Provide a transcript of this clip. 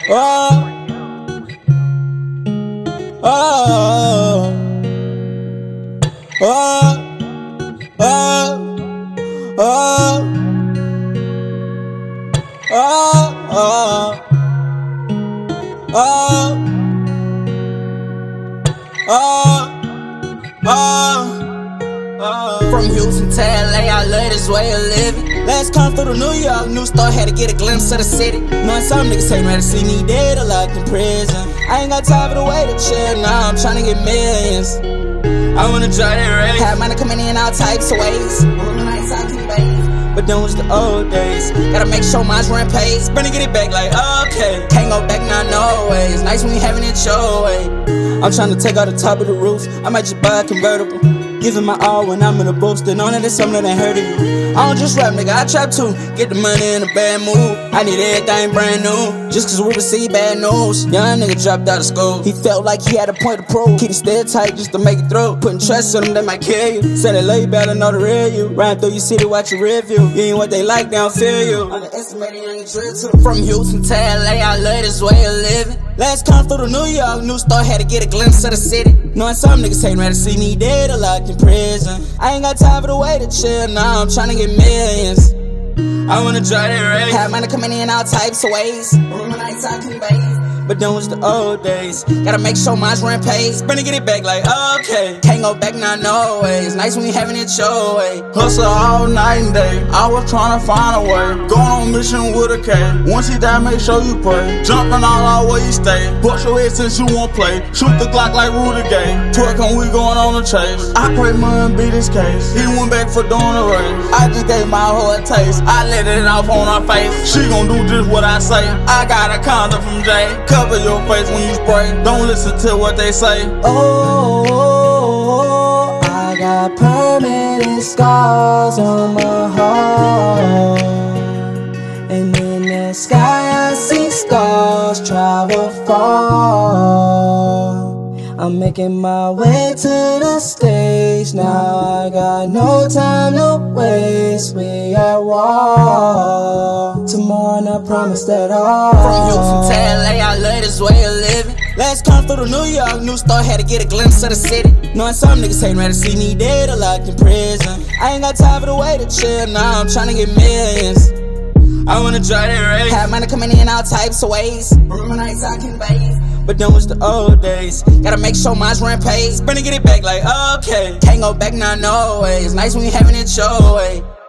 Oh, oh, oh, oh, oh, From Houston to LA, I love this way of living. Last come through to New York, new store, had to get a glimpse of the city. Knowing some niggas ain't ready to see me dead or locked in prison. I ain't got time for the way to chill, now I'm tryna get millions. I wanna try that race. Had money coming in all types of ways. But them was the old days. Gotta make sure my rent pays. Better get it back like, okay. Can't go back now, no way. It's nice when you having it your way. I'm tryna take out the top of the roof. I might just buy a convertible. Giving my all when I'm in the booth. Still knowing that it's something that ain't heard of you. I don't just rap, nigga, I trap too. Get the money in a bad mood. I need everything brand new. Just cause we receive bad news. Young nigga dropped out of school. He felt like he had a point to prove. Keep it still tight just to make it through. Putting trust in them, they might kill you. Said they love you better know the real you. Riding through your city, watch your review. You ain't what they like, they don't feel you. Underestimated, you ain't drill too. From Houston to LA, I love this way of living. Last come through to New York, new store, had to get a glimpse of the city. Knowing some niggas ain't ready to see me dead or locked in prison. I ain't got time for the way to chill, now I'm tryna get millions. I wanna try that race. Had money coming in all types of ways. Room nights I can bathe. But them was the old days. Gotta make sure my rent pays. Better get it back like, okay. Can't go back now, no way. It's nice when you having it your way. Hustle all night and day. I was trying to find a way. Going on mission with a K. Once he die, make sure you pray. Jumping all out where you stay. Bust your head since you won't play. Shoot the Glock like Rudy Gay. Twerking, we going on a chase. I pray man beat his case. He went back for doing a race. I just gave my whole taste. I let it off on her face. She gon' do just what I say. I got a condom from Jay. Cover your face when you spray. Don't listen to what they say. Oh, I got permanent scars on my heart. And in the sky I see stars travel far. I'm making my way to the stage. Now I got no time to waste. We at war. Tomorrow and I promise that all. From Houston to LA, I love this way of living. Last come through to New York, new store, had to get a glimpse of the city. Knowing some niggas ain't ready to see me dead or locked in prison. I ain't got time for the way to chill, now I'm tryna get millions. I wanna try that race. Had money coming in all types of ways. Room nights I can bathe. But them was the old days. Gotta make sure my rent pays. Better get it back like, okay. Can't go back now, no way. It's nice when you having it your way.